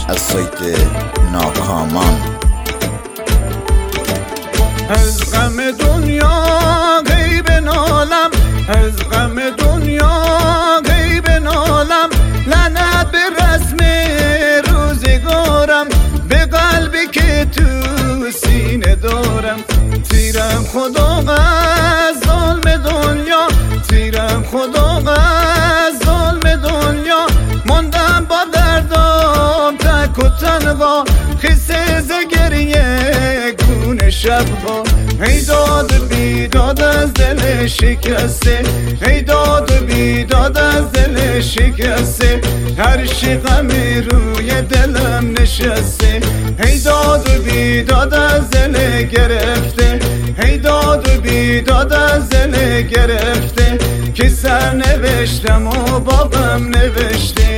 از سایت ناکامان. از غم دنیا غیب نالم، از غم دنیا غیب نالم، لعنت به رسم روزگارم، به قلبی که تو سینه دارم. تیرم خدا از ظلم دنیا، تیرم خدا از ظلم دنیا، ماندم با دردم تک و تنها، خیسه ز گریه گونه شبها. ای داد و بیداد از دل شکسته، ای داد و بیداد از دل شکسته، هر شی غمی روی دلم نشسته. ای داد و بیداد از دل گرفته، ای داد و بیداد از دل گرفته، که سر نوشتم و بابم نوشته.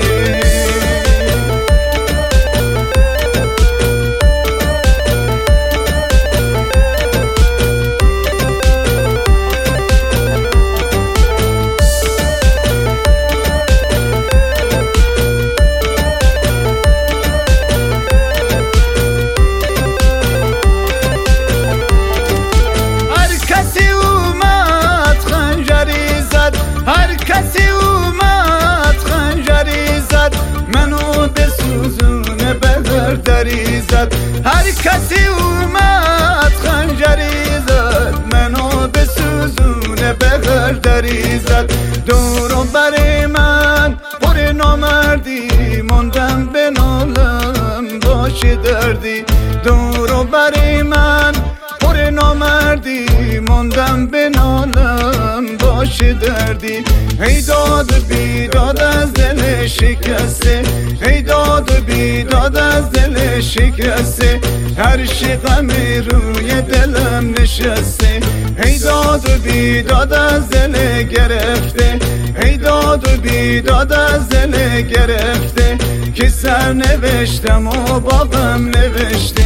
هر کسی اومد خنجری زد، منو به سوزونه به دری زد. هر کسی اومد خنجری زد، منو به سوزونه به دری زد. دورو بر من پر نامردی، موندم به نالم باشه دردی. دورو بر من پر نامردی، موندم به نالم باشه دردی. ای داد و بیداد از دل شکسته، ای داد و بیداد از دل شکسته، هر شی غمی روی دلم نشسته. ای داد و بیداد از دل گرفته، ای داد و بیداد از دل گرفته، که سر نوشتم و بابم نوشته.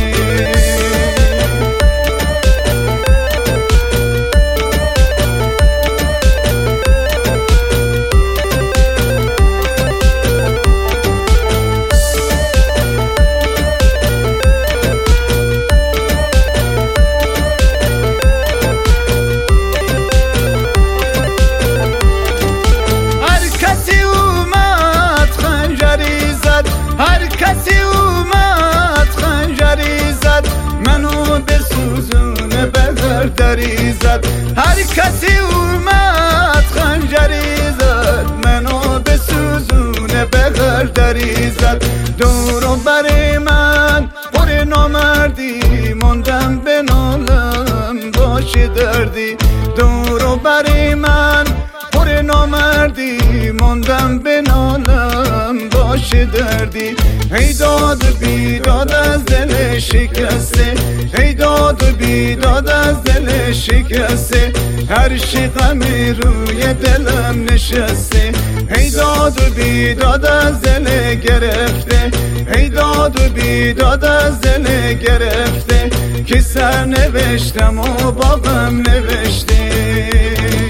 هر کسی اومد خنجری زد، منو به سوزونه به دری زد. هر کسی اومد خنجری زد، منو به سوزونه به دری زد. دورو بر من پر نامردی، موندم به نالم باشه دردی. دورو بر من پر نامردی، موندم به نالم باشه دردی. ای داد و بیداد از دل شکسته، ای داد و بیداد از دل شکسته، هر شی غمی روی دلم نشسته. ای داد و بیداد از دل گرفته، ای داد و بیداد از دل گرفته، که سر نوشتم و بابم نوشته.